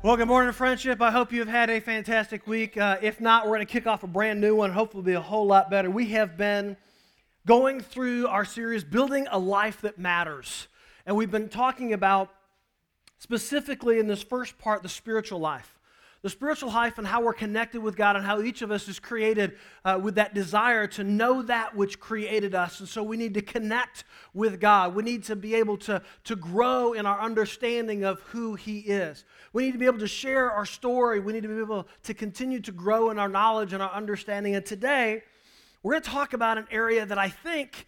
Well, good morning, friendship. I hope you've had a fantastic week. If not, we're going to kick off a brand new one. Hopefully, it'll be a whole lot better. We have been going through our series, Building a Life That Matters. And we've been talking about, specifically in this first part, the spiritual life. The spiritual life and how we're connected with God and how each of us is created with that desire to know that which created us. And so we need to connect with God. We need to be able to grow in our understanding of who He is. We need to be able to share our story. We need to be able to continue to grow in our knowledge and our understanding. And today, we're going to talk about an area that I think,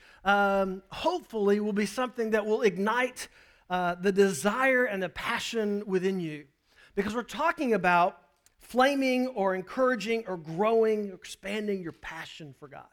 hopefully, will be something that will ignite the desire and the passion within you. Because we're talking about flaming or encouraging or growing or expanding your passion for God.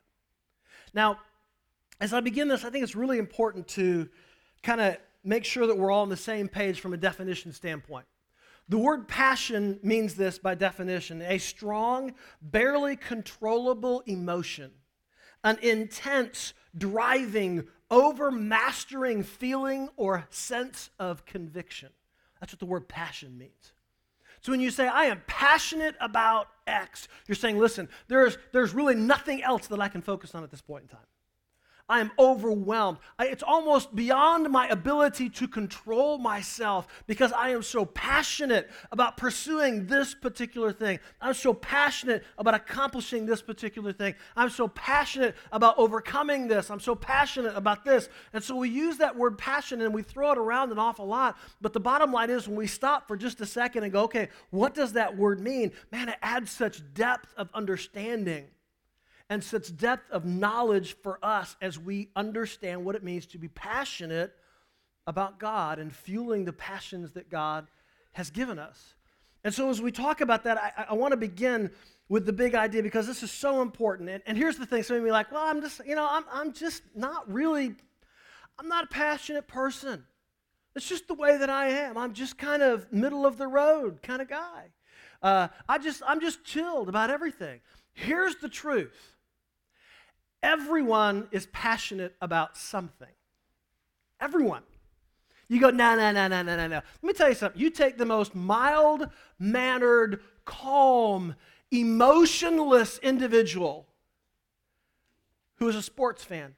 Now, as I begin this, I think it's really important to kind of make sure that we're all on the same page from a definition standpoint. The word passion means this by definition: a strong, barely controllable emotion, an intense, driving, overmastering feeling or sense of conviction. That's what the word passion means. So when you say, I am passionate about X, you're saying, listen, there's really nothing else that I can focus on at this point in time. I am overwhelmed. It's almost beyond my ability to control myself because I am so passionate about pursuing this particular thing. I'm so passionate about accomplishing this particular thing. I'm so passionate about overcoming this. I'm so passionate about this. And so we use that word passion and we throw it around an awful lot. But the bottom line is when we stop for just a second and go, okay, what does that word mean? Man, it adds such depth of understanding and such depth of knowledge for us as we understand what it means to be passionate about God and fueling the passions that God has given us. And so as we talk about that, I want to begin with the big idea because this is so important. And here's the thing, some of you are like, well, I'm not a passionate person. It's just the way that I am. I'm just kind of middle of the road kind of guy. I'm just chilled about everything. Here's the truth. Everyone is passionate about something. Everyone. You go, no. Let me tell you something. You take the most mild-mannered, calm, emotionless individual who is a sports fan,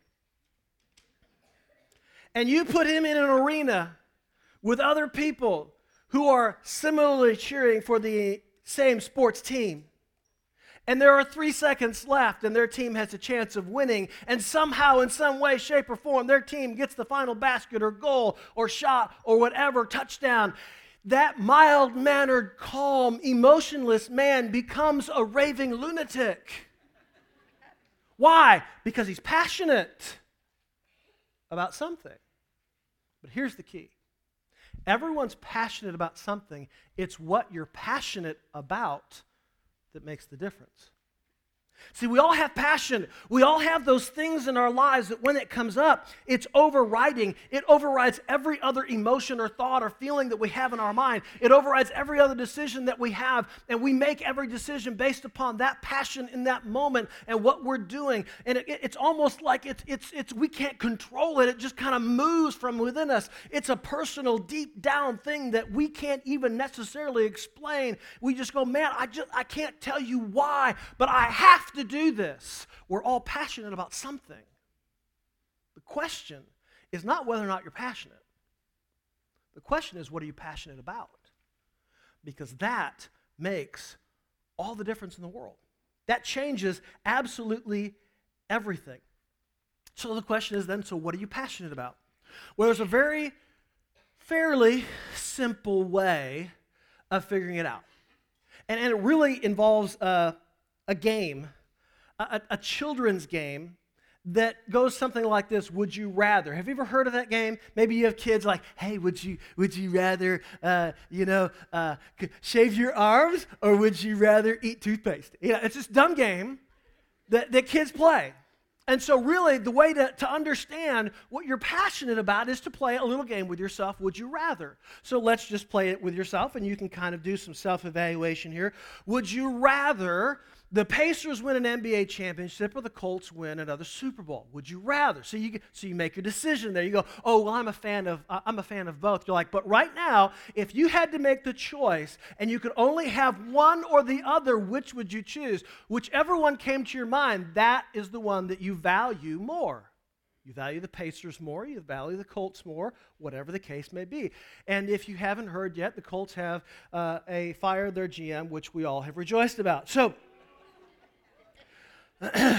and you put him in an arena with other people who are similarly cheering for the same sports team. And there are 3 seconds left, and their team has a chance of winning. And somehow, in some way, shape, or form, their team gets the final basket or goal or shot or whatever, touchdown. That mild-mannered, calm, emotionless man becomes a raving lunatic. Why? Because he's passionate about something. But here's the key. Everyone's passionate about something. It's what you're passionate about that makes the difference. See, we all have passion. We all have those things in our lives that when it comes up, it's overriding. It overrides every other emotion or thought or feeling that we have in our mind. It overrides every other decision that we have, and we make every decision based upon that passion in that moment and what we're doing. And it's almost like it's we can't control it. It just kind of moves from within us. It's a personal, deep down thing that we can't even necessarily explain. We just go, man, I can't tell you why, but I have to do this. We're all passionate about something. The question is not whether or not you're passionate. The question is, what are you passionate about? Because that makes all the difference in the world. That changes absolutely everything. So the question is then, so what are you passionate about? Well, there's a fairly simple way of figuring it out. And it really involves a game, a children's game that goes something like this: Would you rather? Have you ever heard of that game? Maybe you have kids like, hey, would you rather, shave your arms, or would you rather eat toothpaste? It's this dumb game that kids play. And so really, the way to understand what you're passionate about is to play a little game with yourself, would you rather? So let's just play it with yourself, and you can kind of do some self-evaluation here. Would you rather the Pacers win an NBA championship or the Colts win another Super Bowl? Would you rather? So you make your decision there. You go, oh, well, I'm a fan of both. You're like, but right now, if you had to make the choice and you could only have one or the other, which would you choose? Whichever one came to your mind, that is the one that you value more. You value the Pacers more, you value the Colts more, whatever the case may be. And if you haven't heard yet, the Colts have fired their GM, which we all have rejoiced about. So, I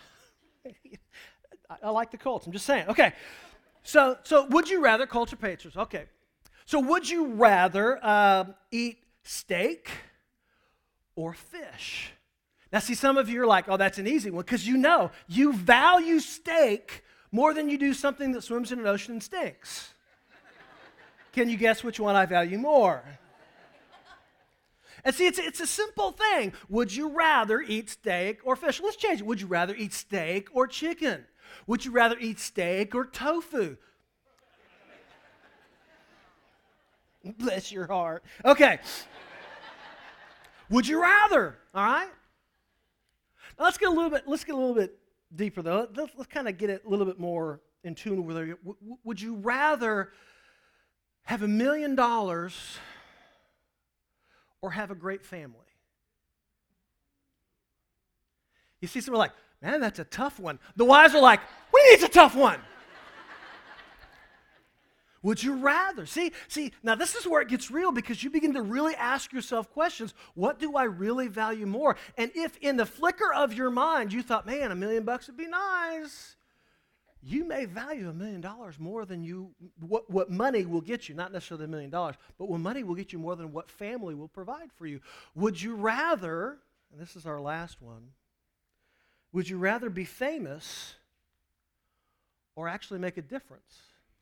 like the Colts, I'm just saying. Okay, so would you rather, Colts or Pacers? Okay, so would you rather eat steak or fish? Now, see, some of you are like, oh, that's an easy one, because you value steak more than you do something that swims in an ocean and stinks. Can you guess which one I value more? And see, it's a simple thing. Would you rather eat steak or fish? Let's change it. Would you rather eat steak or chicken? Would you rather eat steak or tofu? Bless your heart. Okay. Would you rather? All right. Now let's get a little bit deeper though. Let's kind of get it a little bit more in tune with it. Would you rather have $1 million or have a great family? You see someone like, man, that's a tough one. The wise are like, what do you mean it's a tough one? Would you rather? See, now this is where it gets real, because you begin to really ask yourself questions. What do I really value more? And if in the flicker of your mind you thought, man, $1 million would be nice, you may value $1 million more than what money will get you. Not necessarily $1 million, but what money will get you more than what family will provide for you. Would you rather, and this is our last one, would you rather be famous or actually make a difference?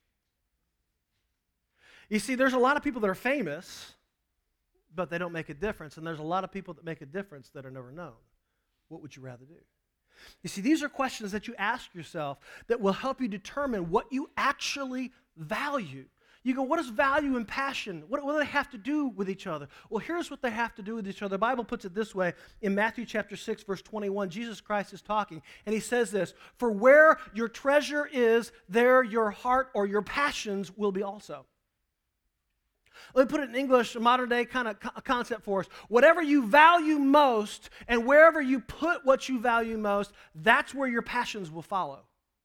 You see, there's a lot of people that are famous, but they don't make a difference, and there's a lot of people that make a difference that are never known. What would you rather do? You see, these are questions that you ask yourself that will help you determine what you actually value. You go, what does value and passion, what do they have to do with each other? Well, here's what they have to do with each other. The Bible puts it this way. In Matthew chapter 6, verse 21, Jesus Christ is talking, and he says this, for where your treasure is, there your heart or your passions will be also. Let me put it in English, a modern day kind of concept for us. Whatever you value most and wherever you put what you value most, that's where your passions will follow.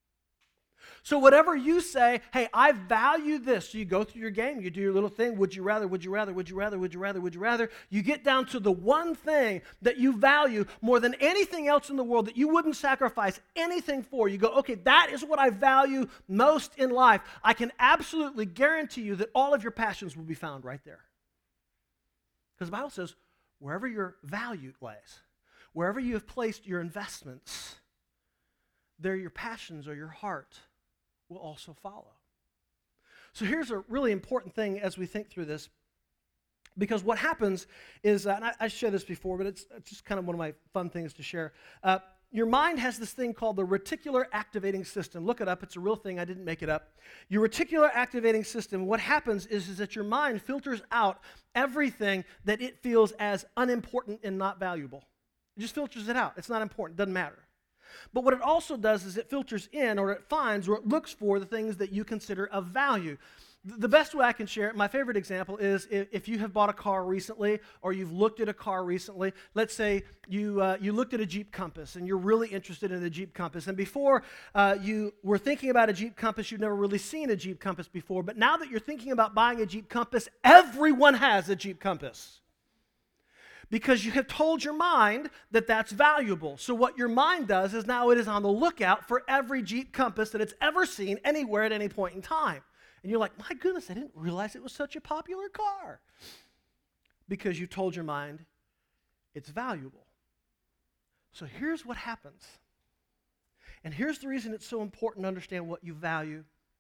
So whatever you say, hey, I value this. So you go through your game, you do your little thing. Would you rather, would you rather, would you rather, would you rather, would you rather? You get down to the one thing that you value more than anything else in the world that you wouldn't sacrifice anything for. You go, okay, that is what I value most in life. I can absolutely guarantee you that all of your passions will be found right there. Because the Bible says, wherever your value lies, wherever you have placed your investments, there your passions or your heart will also follow. So here's a really important thing as we think through this, because what happens is, and I shared this before, but it's just kind of one of my fun things to share. Your mind has this thing called the reticular activating system. Look it up. It's a real thing. I didn't make it up. Your reticular activating system, what happens is that your mind filters out everything that it feels as unimportant and not valuable. It just filters it out. It's not important. It doesn't matter. But what it also does is it filters in, or it finds, or it looks for the things that you consider of value. The best way I can share it, my favorite example is if you have bought a car recently, or you've looked at a car recently. Let's say you looked at a Jeep Compass, and you're really interested in the Jeep Compass. And before you were thinking about a Jeep Compass, you've never really seen a Jeep Compass before. But now that you're thinking about buying a Jeep Compass, everyone has a Jeep Compass. Because you have told your mind that that's valuable. So what your mind does is now it is on the lookout for every Jeep Compass that it's ever seen anywhere at any point in time. And you're like, my goodness, I didn't realize it was such a popular car. Because you told your mind it's valuable. So here's what happens. And here's the reason it's so important to understand what you value.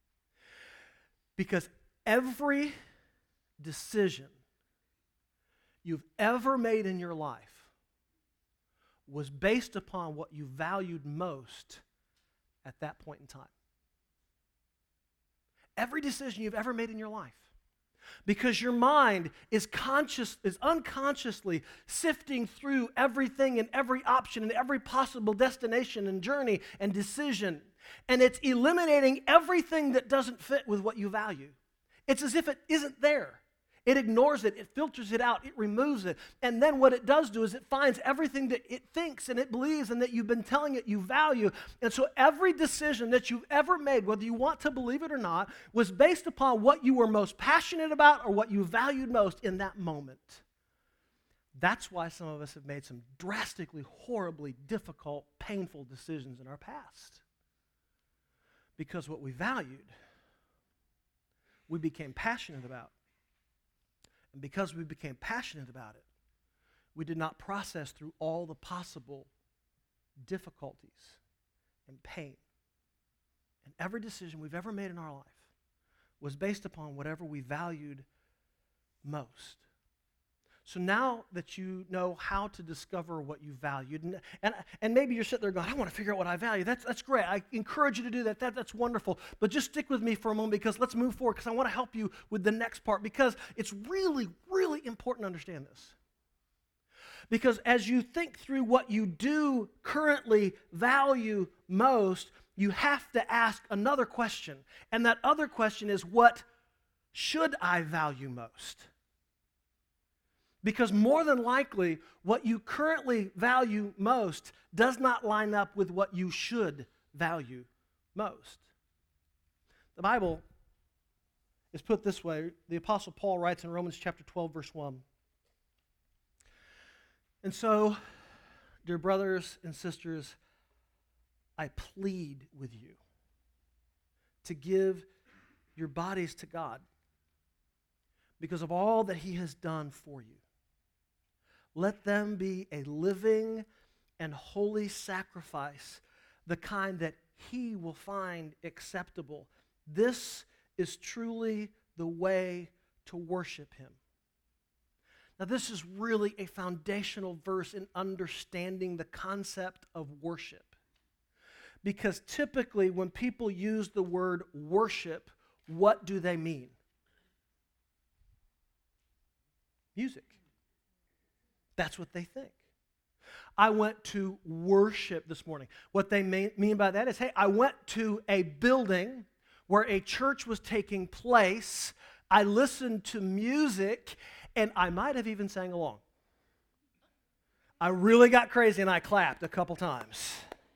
Because every decision you've ever made in your life was based upon what you valued most at that point in time. Every decision you've ever made in your life. Because your mind is unconsciously sifting through everything and every option and every possible destination and journey and decision. And it's eliminating everything that doesn't fit with what you value. It's as if it isn't there. It ignores it, it filters it out, it removes it. And then what it does do is it finds everything that it thinks and it believes and that you've been telling it you value. And so every decision that you've ever made, whether you want to believe it or not, was based upon what you were most passionate about or what you valued most in that moment. That's why some of us have made some drastically, horribly difficult, painful decisions in our past. Because what we valued, we became passionate about. And because we became passionate about it, we did not process through all the possible difficulties and pain. And every decision we've ever made in our life was based upon whatever we valued most. So now that you know how to discover what you valued, and maybe you're sitting there going, I want to figure out what I value. That's great. I encourage you to do that. That's wonderful. But just stick with me for a moment because let's move forward because I want to help you with the next part because it's really, really important to understand this. Because as you think through what you do currently value most, you have to ask another question. And that other question is, what should I value most? Because more than likely, what you currently value most does not line up with what you should value most. The Bible is put this way. The Apostle Paul writes in Romans chapter 12, verse 1. And so, dear brothers and sisters, I plead with you to give your bodies to God because of all that He has done for you. Let them be a living and holy sacrifice, the kind that He will find acceptable. This is truly the way to worship Him. Now, this is really a foundational verse in understanding the concept of worship. Because typically, when people use the word worship, what do they mean? Music. That's what they think. I went to worship this morning. What they mean by that is, hey, I went to a building where a church was taking place. I listened to music, and I might have even sang along. I really got crazy, and I clapped a couple times.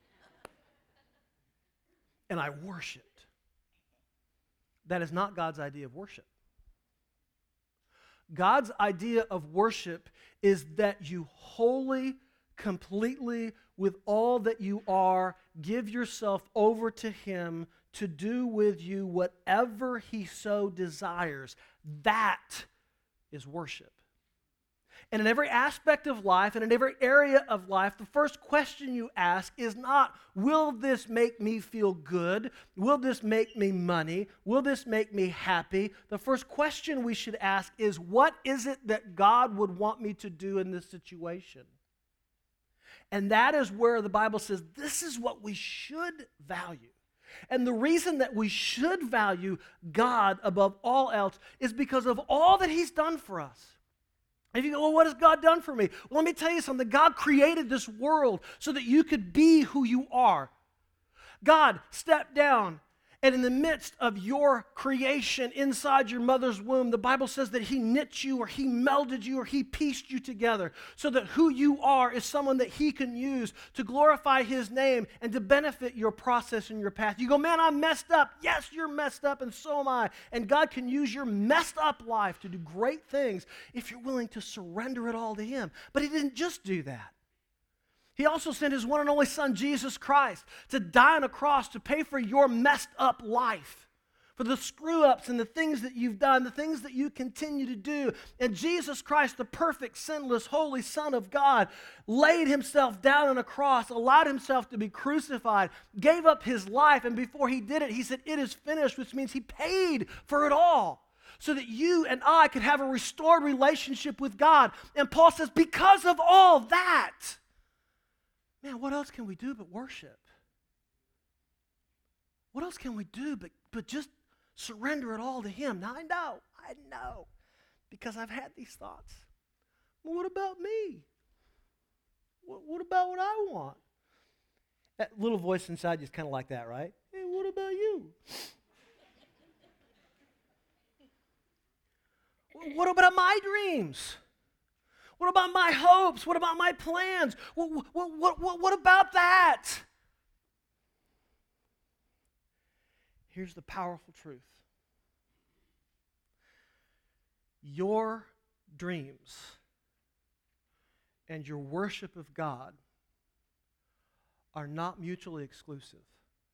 And I worshiped. That is not God's idea of worship. God's idea of worship is that you wholly, completely, with all that you are, give yourself over to Him to do with you whatever He so desires. That is worship. And in every aspect of life and in every area of life, the first question you ask is not, will this make me feel good? Will this make me money? Will this make me happy? The first question we should ask is, what is it that God would want me to do in this situation? And that is where the Bible says this is what we should value. And the reason that we should value God above all else is because of all that He's done for us. If you go, well, what has God done for me? Well, let me tell you something. God created this world so that you could be who you are. God stepped down, and in the midst of your creation inside your mother's womb, the Bible says that He knit you or He melded you or He pieced you together so that who you are is someone that He can use to glorify His name and to benefit your process and your path. You go, man, I'm messed up. Yes, you're messed up, and so am I. And God can use your messed up life to do great things if you're willing to surrender it all to Him. But He didn't just do that. He also sent His one and only Son, Jesus Christ, to die on a cross to pay for your messed up life, for the screw-ups and the things that you've done, the things that you continue to do. And Jesus Christ, the perfect, sinless, holy Son of God, laid Himself down on a cross, allowed Himself to be crucified, gave up His life, and before He did it, He said, "It is finished," which means He paid for it all, so that you and I could have a restored relationship with God. And Paul says, because of all that, man, what else can we do but worship? What else can we do but just Surrender it all to Him. Now I know, because I've had these thoughts. Well, what about me? What about what I want? That little voice inside you is kind of like that, right? Hey, what about you? What about my dreams? What about my hopes? What about my plans? What about that? Here's the powerful truth. Your dreams and your worship of God are not mutually exclusive.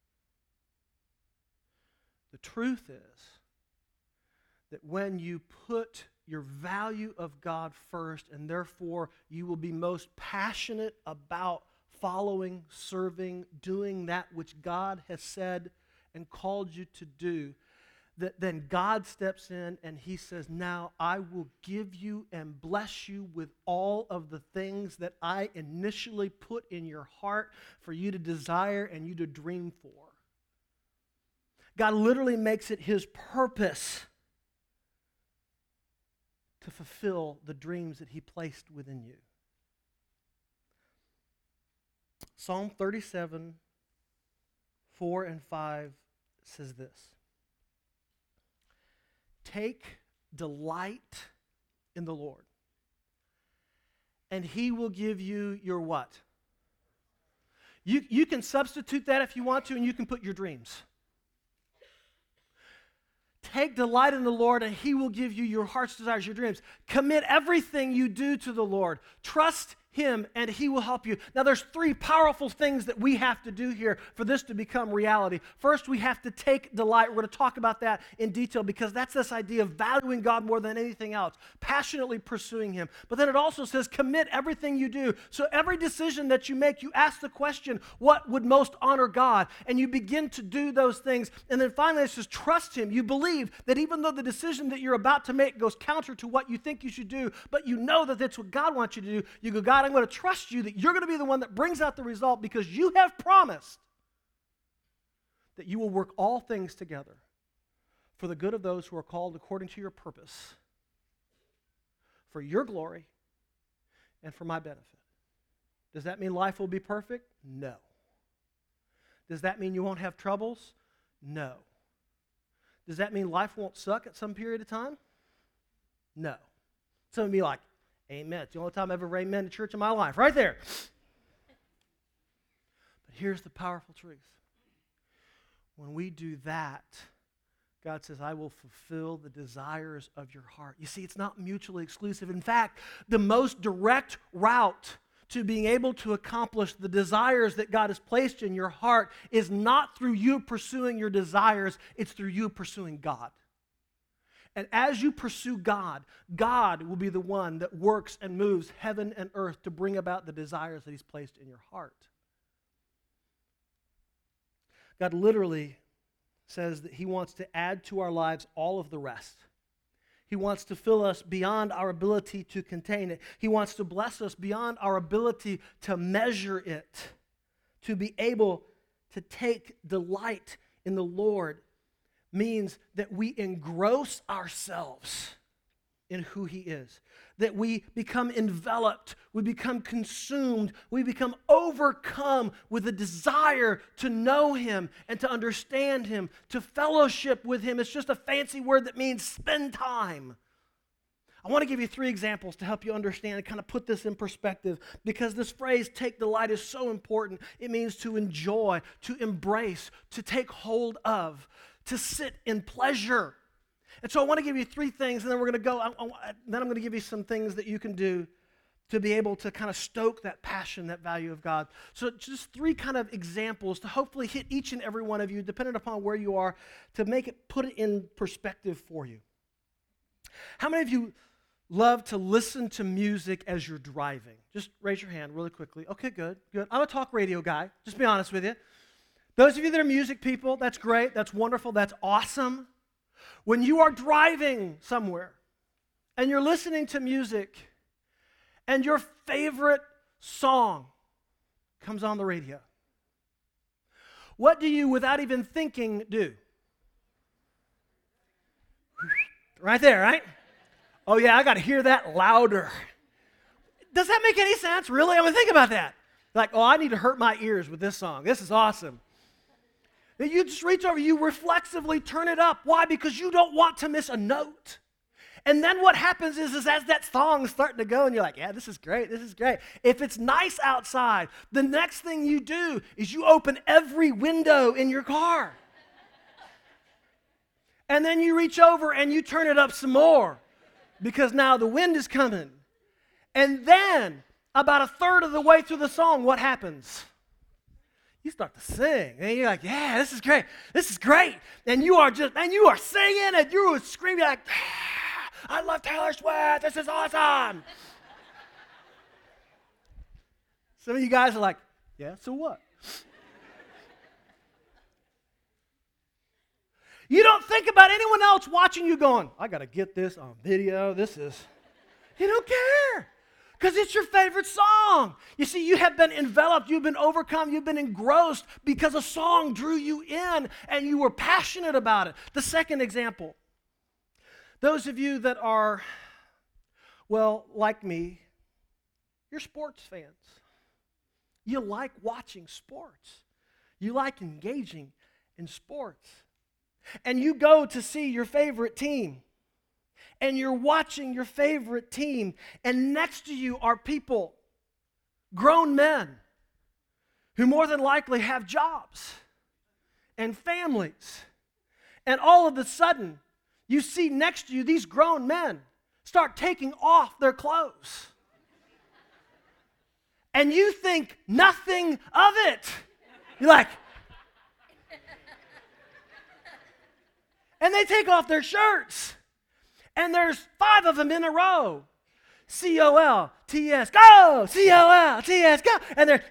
The truth is that when you put your value of God first, and therefore you will be most passionate about following, serving, doing that which God has said and called you to do, that then God steps in and He says, now I will give you and bless you with all of the things that I initially put in your heart for you to desire and you to dream for. God literally makes it His purpose to fulfill the dreams that He placed within you. Psalm 37, 4 and 5 says this. Take delight in the Lord, and He will give you your what? You can substitute that if you want to, and you can put your dreams. Take delight in the Lord, and He will give you your heart's desires, your dreams. Commit everything you do to the Lord. Trust Him, and He will help you. Now, there's three powerful things that we have to do here for this to become reality. First, we have to take delight. We're going to talk about that in detail because that's this idea of valuing God more than anything else, passionately pursuing Him. But then it also says commit everything you do. So every decision that you make, you ask the question, what would most honor God? And you begin to do those things. And then finally, it says trust Him. You believe that even though the decision that you're about to make goes counter to what you think you should do, but you know that that's what God wants you to do, you go, God, I'm going to trust you that you're going to be the one that brings out the result because you have promised that you will work all things together for the good of those who are called according to your purpose, for your glory and for my benefit. Does that mean life will be perfect? No. Does that mean you won't have troubles? No. Does that mean life won't suck at some period of time? No. Some of you are like, amen. It's the only time I've ever amen to church in my life. Right there. But here's the powerful truth. When we do that, God says, I will fulfill the desires of your heart. You see, it's not mutually exclusive. In fact, the most direct route to being able to accomplish the desires that God has placed in your heart is not through you pursuing your desires, it's through you pursuing God. And as you pursue God, God will be the one that works and moves heaven and earth to bring about the desires that He's placed in your heart. God literally says that He wants to add to our lives all of the rest. He wants to fill us beyond our ability to contain it. He wants to bless us beyond our ability to measure it, to be able to take delight in the Lord. Means that we engross ourselves in who He is, that we become enveloped, we become consumed, we become overcome with a desire to know Him and to understand Him, to fellowship with Him. It's just a fancy word that means spend time. I want to give you 3 examples to help you understand and kind of put this in perspective because this phrase, take delight, is so important. It means to enjoy, to embrace, to take hold of, to sit in pleasure. And so I want to give you 3 things, and then we're going to go, then I'm going to give you some things that you can do to be able to kind of stoke that passion, that value of God. So just 3 kind of examples to hopefully hit each and every one of you, depending upon where you are, to make it, put it in perspective for you. How many of you love to listen to music as you're driving? Just raise your hand really quickly. Okay, good. I'm a talk radio guy, just be honest with you. Those of you that are music people, that's great, that's wonderful, that's awesome. When you are driving somewhere and you're listening to music and your favorite song comes on the radio, what do you, without even thinking, do? Right there, right? Oh, yeah, I got to hear that louder. Does that make any sense, really? I mean, think about that. Like, oh, I need to hurt my ears with this song. This is awesome. Then you just reach over, you reflexively turn it up. Why? Because you don't want to miss a note. And then what happens is as that song's starting to go, and you're like, yeah, this is great, this is great. If it's nice outside, the next thing you do is you open every window in your car. And then you reach over and you turn it up some more because now the wind is coming. And then, about a third of the way through the song, what happens? You start to sing, and you're like, yeah, this is great, this is great. And you are singing, and you are screaming like, I love Taylor Swift, this is awesome. Some of you guys are like, yeah, so what? You don't think about anyone else watching you going, I got to get this on video, you don't care. Because it's your favorite song. You see, you have been enveloped, you've been overcome, you've been engrossed because a song drew you in and you were passionate about it. The second example, those of you that are, well, like me, you're sports fans. You like watching sports. You like engaging in sports. And you go to see your favorite team. And you're watching your favorite team, and next to you are people, grown men, who more than likely have jobs and families. And all of a sudden, you see next to you these grown men start taking off their clothes. And you think nothing of it. You're like, and they take off their shirts. And there's 5 of them in a row. C-O-L-T-S, go! C-O-L-T-S, go! And they're...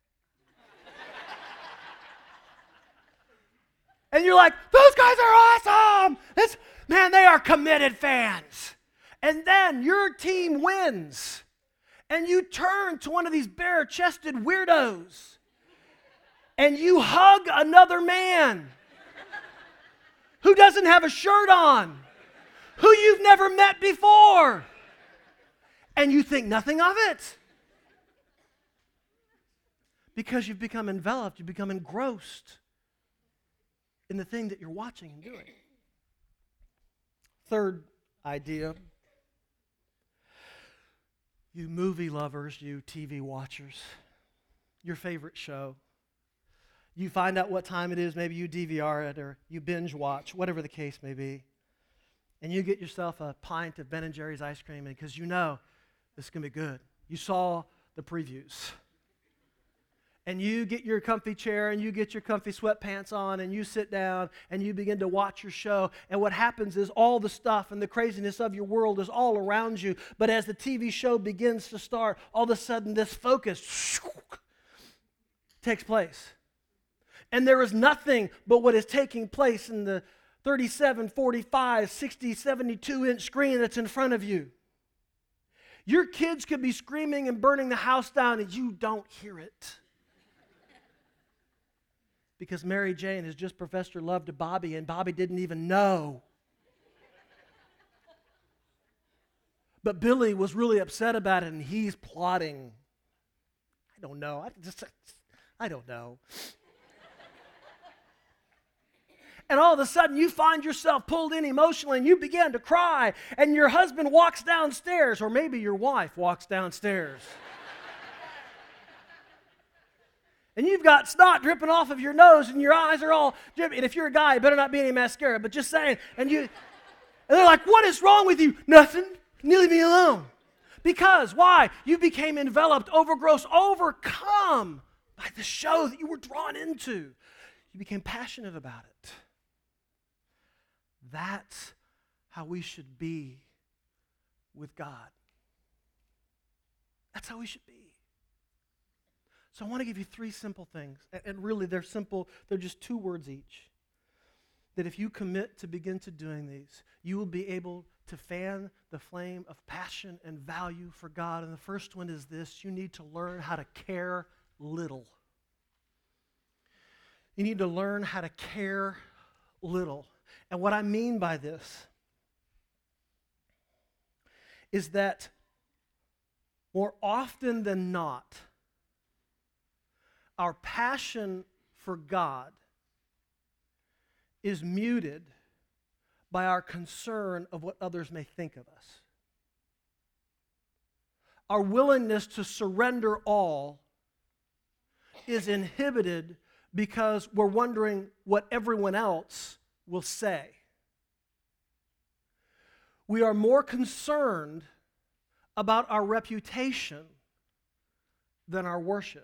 and you're like, those guys are awesome! Man, they are committed fans. And then your team wins. And you turn to one of these bare-chested weirdos. And you hug another man who doesn't have a shirt on, who you've never met before, and you think nothing of it. Because you've become enveloped, you've become engrossed in the thing that you're watching and doing. Third idea, you movie lovers, you TV watchers, your favorite show. You find out what time it is, maybe you DVR it or you binge watch, whatever the case may be. And you get yourself a pint of Ben & Jerry's ice cream because you know this is going to be good. You saw the previews. And you get your comfy chair and you get your comfy sweatpants on and you sit down and you begin to watch your show. And what happens is all the stuff and the craziness of your world is all around you. But as the TV show begins to start, all of a sudden this focus takes place. And there is nothing but what is taking place in the 37, 45, 60, 72-inch screen that's in front of you. Your kids could be screaming and burning the house down and you don't hear it. Because Mary Jane has just professed her love to Bobby and Bobby didn't even know. But Billy was really upset about it and he's plotting. I don't know. I don't know. And all of a sudden you find yourself pulled in emotionally and you begin to cry and your husband walks downstairs or maybe your wife walks downstairs. And you've got snot dripping off of your nose and your eyes are all dripping. And if you're a guy, it better not be any mascara, but just saying. And they're like, what is wrong with you? Nothing. Leave me alone. Because, why? You became enveloped, overgrossed, overcome by the show that you were drawn into. You became passionate about it. That's how we should be with God. That's how we should be. So I want to give you 3 simple things. And really, they're simple. They're just 2 words each. That if you commit to begin to doing these, you will be able to fan the flame of passion and value for God. And the first one is this: you need to learn how to care little. You need to learn how to care little. And what I mean by this is that more often than not, our passion for God is muted by our concern of what others may think of us. Our willingness to surrender all is inhibited because we're wondering what everyone else will say. We are more concerned about our reputation than our worship.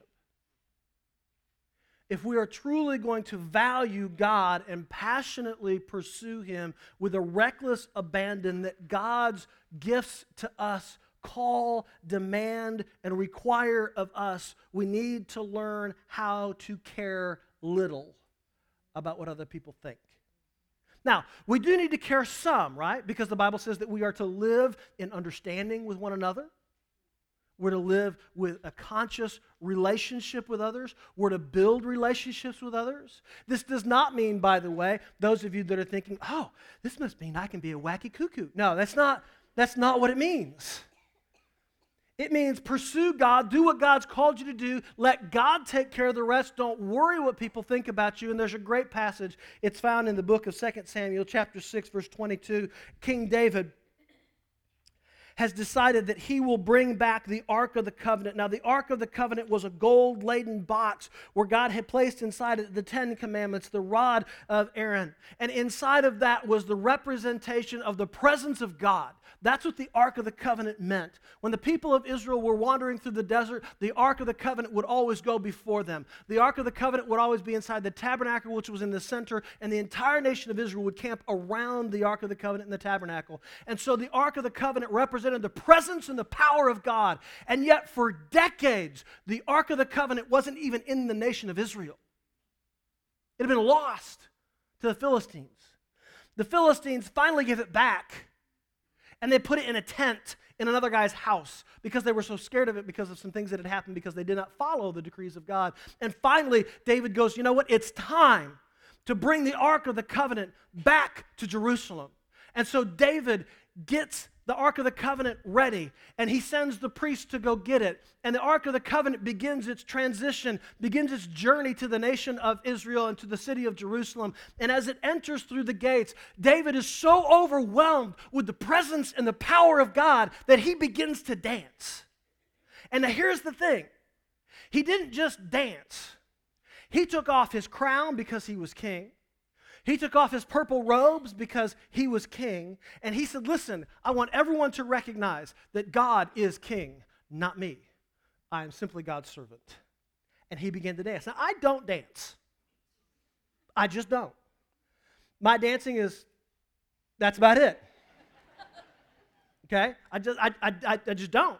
If we are truly going to value God and passionately pursue Him with a reckless abandon that God's gifts to us call, demand, and require of us, we need to learn how to care little about what other people think. Now, we do need to care some, right? Because the Bible says that we are to live in understanding with one another. We're to live with a conscious relationship with others. We're to build relationships with others. This does not mean, by the way, those of you that are thinking, oh, this must mean I can be a wacky cuckoo. No, that's not what it means. It means pursue God, do what God's called you to do, let God take care of the rest, don't worry what people think about you. And there's a great passage, it's found in the book of 2 Samuel chapter 6, verse 22. King David has decided that he will bring back the Ark of the Covenant. Now, the Ark of the Covenant was a gold-laden box where God had placed inside it the Ten Commandments, the rod of Aaron. And inside of that was the representation of the presence of God. That's what the Ark of the Covenant meant. When the people of Israel were wandering through the desert, the Ark of the Covenant would always go before them. The Ark of the Covenant would always be inside the tabernacle, which was in the center, and the entire nation of Israel would camp around the Ark of the Covenant in the tabernacle. And so the Ark of the Covenant represented the presence and the power of God. And yet for decades, the Ark of the Covenant wasn't even in the nation of Israel. It had been lost to the Philistines. The Philistines finally gave it back. And they put it in a tent in another guy's house because they were so scared of it because of some things that had happened because they did not follow the decrees of God. And finally, David goes, you know what? It's time to bring the Ark of the Covenant back to Jerusalem. And so David gets the Ark of the Covenant ready, and he sends the priests to go get it. And the Ark of the Covenant begins its transition, begins its journey to the nation of Israel and to the city of Jerusalem. And as it enters through the gates, David is so overwhelmed with the presence and the power of God that he begins to dance. And now here's the thing. He didn't just dance. He took off his crown because he was king. He took off his purple robes because he was king. And he said, listen, I want everyone to recognize that God is king, not me. I am simply God's servant. And he began to dance. Now, I don't dance. I just don't. My dancing is, that's about it. Okay? I just don't.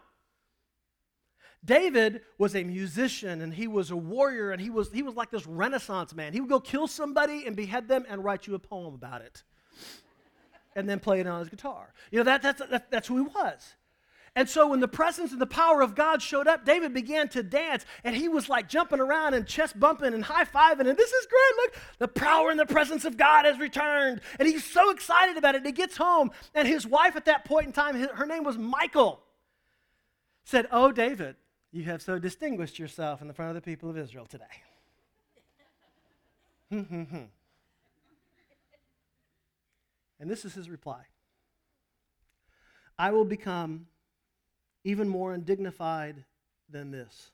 David was a musician, and he was a warrior, and he was like this Renaissance man. He would go kill somebody and behead them and write you a poem about it, and then play it on his guitar. You know, that's who he was. And so when the presence and the power of God showed up, David began to dance, and he was like jumping around and chest bumping and high-fiving, and this is great, look, the power and the presence of God has returned. And he's so excited about it, and he gets home, and his wife at that point in time, her name was Michal, said, oh, David, you have so distinguished yourself in the front of the people of Israel today. And this is his reply. I will become even more undignified than this.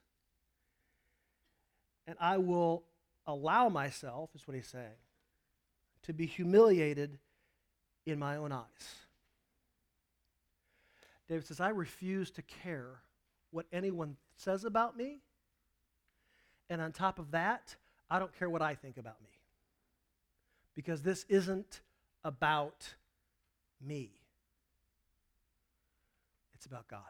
And I will allow myself, is what he's saying, to be humiliated in my own eyes. David says, I refuse to care what anyone says about me, and on top of that, I don't care what I think about me, because this isn't about me. It's about God.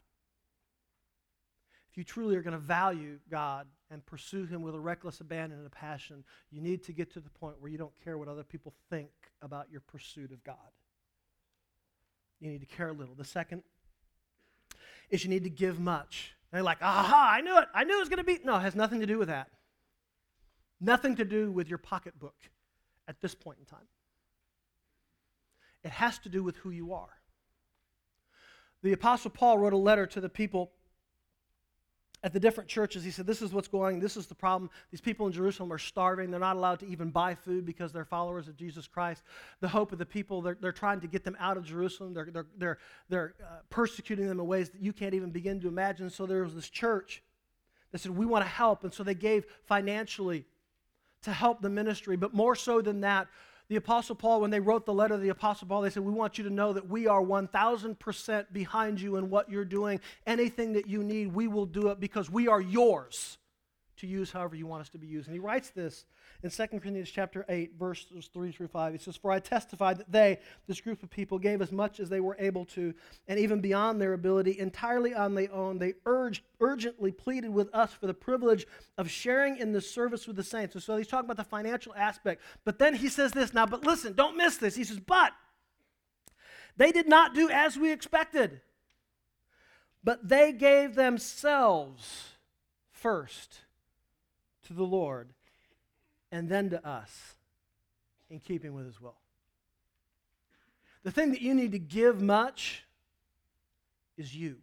If you truly are going to value God and pursue Him with a reckless abandon and a passion, you need to get to the point where you don't care what other people think about your pursuit of God. You need to care a little. The second is you need to give much. And they're like, aha, I knew it. I knew it was going to be. No, it has nothing to do with that. Nothing to do with your pocketbook at this point in time. It has to do with who you are. The Apostle Paul wrote a letter to the people at the different churches. He said, this is what's going on. This is the problem. These people in Jerusalem are starving. They're not allowed to even buy food because they're followers of Jesus Christ. The hope of the people, they're trying to get them out of Jerusalem. They're persecuting them in ways that you can't even begin to imagine. So there was this church that said, we want to help. And so they gave financially to help the ministry. But more so than that, the Apostle Paul, when they wrote the letter to the Apostle Paul, they said, we want you to know that we are 1,000% behind you in what you're doing. Anything that you need, we will do it because we are yours to use however you want us to be used. And he writes this in 2 Corinthians chapter 8, verses 3 through 5. He says, for I testify that they, this group of people, gave as much as they were able to, and even beyond their ability, entirely on their own. They urgently pleaded with us for the privilege of sharing in the service with the saints. And so he's talking about the financial aspect. But then he says this, now, but listen, don't miss this. He says, but they did not do as we expected, but they gave themselves first to the Lord, and then to us, in keeping with His will. The thing that you need to give much is you.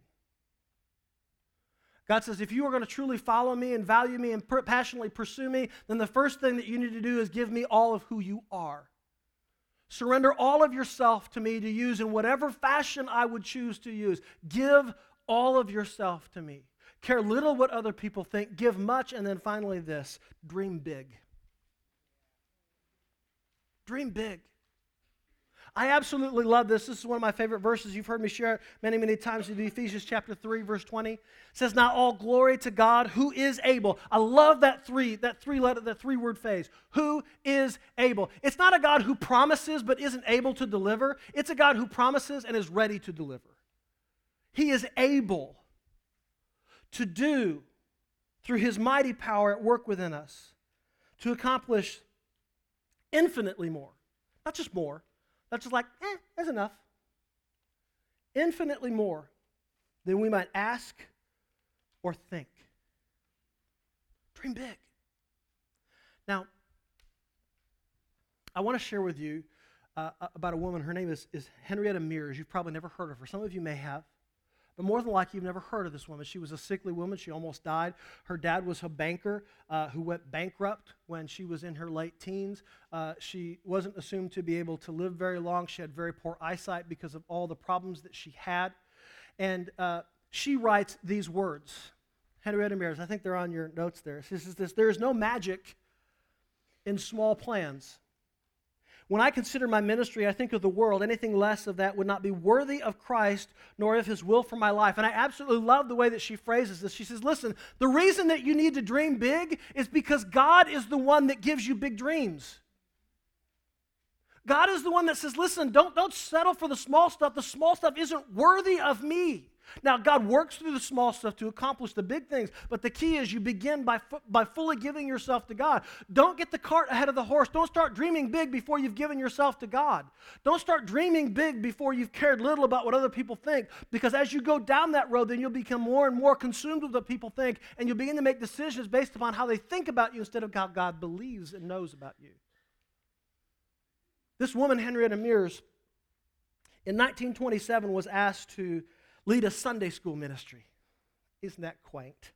God says, if you are going to truly follow me and value me and passionately pursue me, then the first thing that you need to do is give me all of who you are. Surrender all of yourself to me to use in whatever fashion I would choose to use. Give all of yourself to me. Care little what other people think. Give much. And then finally this, dream big. Dream big. I absolutely love this. This is one of my favorite verses. You've heard me share it many, many times in Ephesians chapter 3, verse 20. It says, now all glory to God who is able. I love that three-word phrase. Who is able. It's not a God who promises but isn't able to deliver. It's a God who promises and is ready to deliver. He is able to do through His mighty power at work within us, to accomplish infinitely more. Not just more. Not just like, that's enough. Infinitely more than we might ask or think. Dream big. Now, I want to share with you about a woman. Her name is Henrietta Mears. You've probably never heard of her. Some of you may have. But more than likely, you've never heard of this woman. She was a sickly woman. She almost died. Her dad was a banker who went bankrupt when she was in her late teens. She wasn't assumed to be able to live very long. She had very poor eyesight because of all the problems that she had. And she writes these words. Henrietta Mears, I think they're on your notes there. She says this, there is no magic in small plans. When I consider my ministry, I think of the world. Anything less of that would not be worthy of Christ, nor of His will for my life. And I absolutely love the way that she phrases this. She says, listen, the reason that you need to dream big is because God is the one that gives you big dreams. God is the one that says, listen, don't settle for the small stuff. The small stuff isn't worthy of me. Now, God works through the small stuff to accomplish the big things, but the key is you begin by fully giving yourself to God. Don't get the cart ahead of the horse. Don't start dreaming big before you've given yourself to God. Don't start dreaming big before you've cared little about what other people think, because as you go down that road, then you'll become more and more consumed with what people think, and you'll begin to make decisions based upon how they think about you instead of how God believes and knows about you. This woman, Henrietta Mears, in 1927 was asked to lead a Sunday school ministry. Isn't that quaint?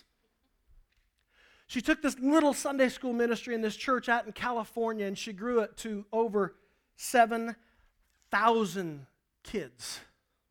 She took this little Sunday school ministry in this church out in California, and she grew it to over 7,000 kids.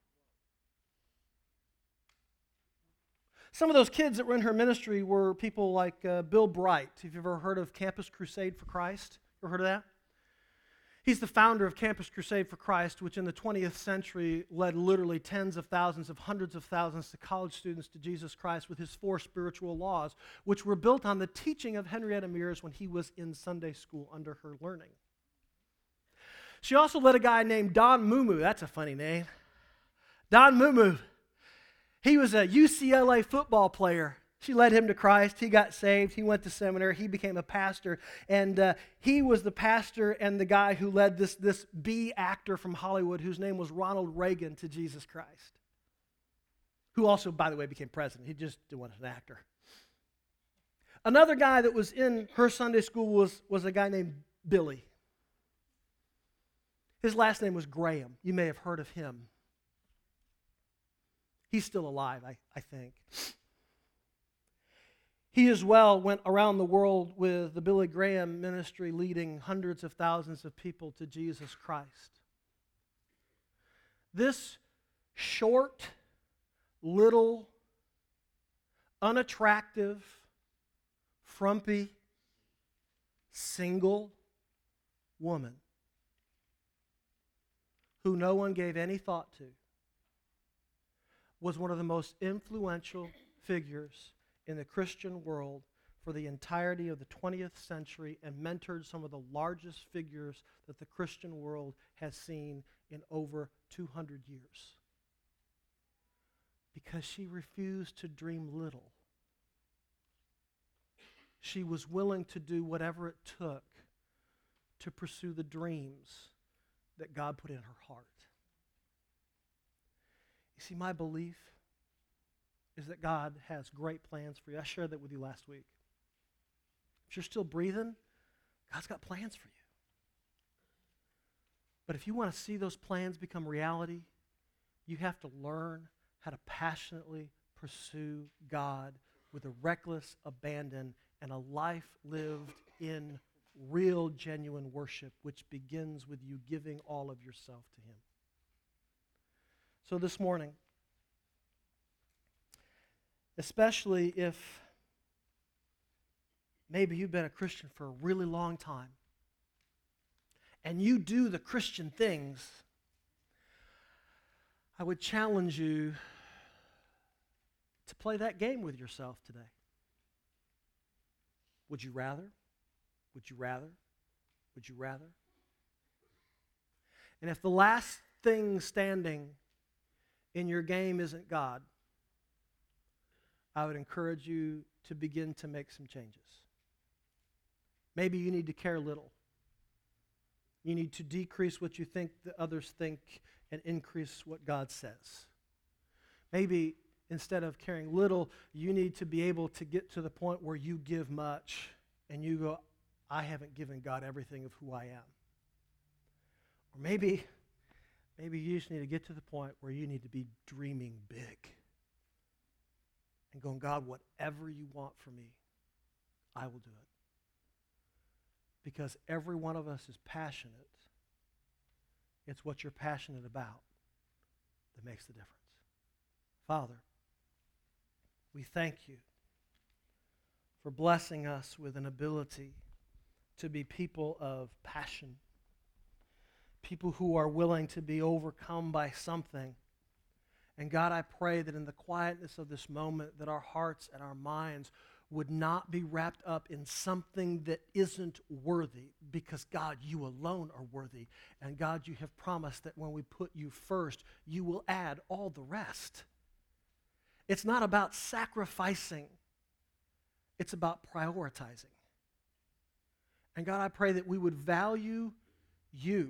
Some of those kids that were in her ministry were people like Bill Bright. Have you ever heard of Campus Crusade for Christ? Ever heard of that? He's the founder of Campus Crusade for Christ, which in the 20th century led literally tens of thousands, of hundreds of thousands of college students to Jesus Christ with his 4 spiritual laws, which were built on the teaching of Henrietta Mears when he was in Sunday school under her learning. She also led a guy named Don Mumu. That's a funny name. Don Mumu. He was a UCLA football player. She led him to Christ. He got saved. He went to seminary. He became a pastor. And he was the pastor and the guy who led this B actor from Hollywood whose name was Ronald Reagan to Jesus Christ, who also, by the way, became president. He just wasn't an actor. Another guy that was in her Sunday school was a guy named Billy. His last name was Graham. You may have heard of him. He's still alive, I think. He as well went around the world with the Billy Graham ministry, leading hundreds of thousands of people to Jesus Christ. This short, little, unattractive, frumpy, single woman who no one gave any thought to was one of the most influential figures in the Christian world for the entirety of the 20th century and mentored some of the largest figures that the Christian world has seen in over 200 years. Because she refused to dream little. She was willing to do whatever it took to pursue the dreams that God put in her heart. You see, my belief is that God has great plans for you. I shared that with you last week. If you're still breathing, God's got plans for you. But if you want to see those plans become reality, you have to learn how to passionately pursue God with a reckless abandon and a life lived in real, genuine worship, which begins with you giving all of yourself to Him. So this morning, especially if maybe you've been a Christian for a really long time and you do the Christian things, I would challenge you to play that game with yourself today. Would you rather? Would you rather? Would you rather? And if the last thing standing in your game isn't God, I would encourage you to begin to make some changes. Maybe you need to care little. You need to decrease what you think that others think and increase what God says. Maybe instead of caring little, you need to be able to get to the point where you give much and you go, I haven't given God everything of who I am. Or maybe you just need to get to the point where you need to be dreaming big and going, God, whatever you want from me, I will do it. Because every one of us is passionate. It's what you're passionate about that makes the difference. Father, we thank you for blessing us with an ability to be people of passion, people who are willing to be overcome by something. And God, I pray that in the quietness of this moment, that our hearts and our minds would not be wrapped up in something that isn't worthy, because God, you alone are worthy. And God, you have promised that when we put you first, you will add all the rest. It's not about sacrificing. It's about prioritizing. And God, I pray that we would value you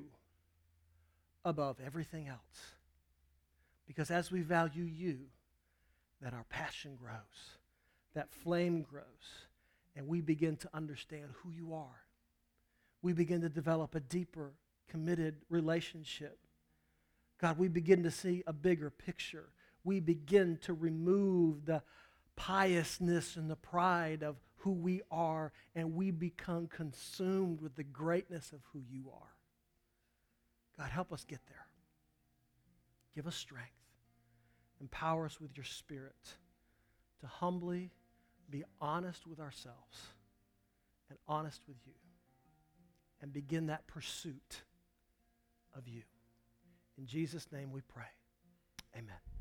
above everything else. Because as we value you, that our passion grows, that flame grows, and we begin to understand who you are. We begin to develop a deeper, committed relationship. God, we begin to see a bigger picture. We begin to remove the piousness and the pride of who we are, and we become consumed with the greatness of who you are. God, help us get there. Give us strength. Empower us with your Spirit to humbly be honest with ourselves and honest with you, and begin that pursuit of you. In Jesus' name we pray. Amen.